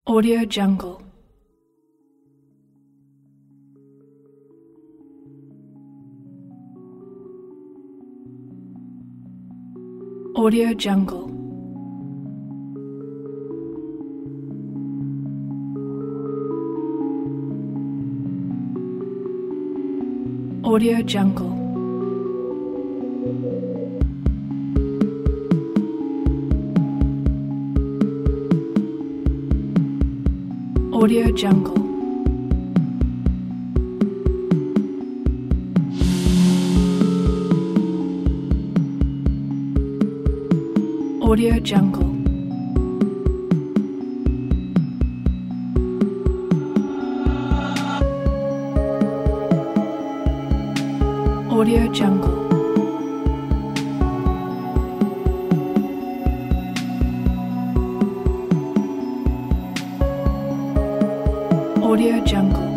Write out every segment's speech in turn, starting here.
Audio Jungle. Audio Jungle. Audio Jungle. Audio Jungle. Audio Jungle. Audio Jungle. Audio Jungle.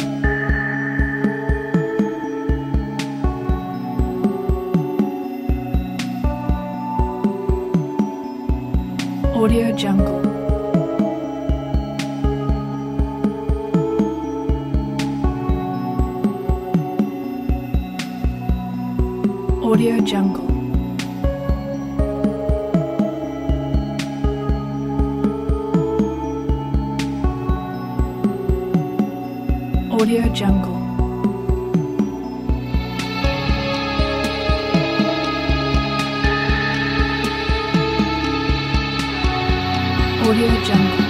Audio Jungle. Audio Jungle. Audio Jungle. Audio Jungle.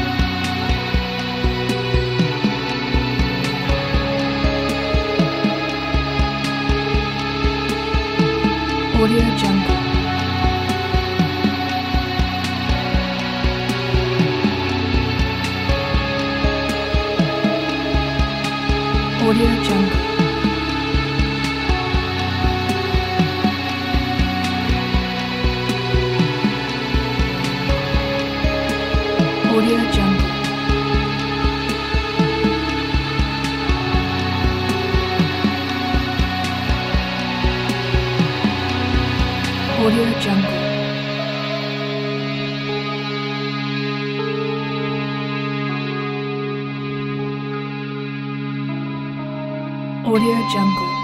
Audio Jungle. Audio Jungle. Audio Jungle. Audio Jungle. Audio Jungle.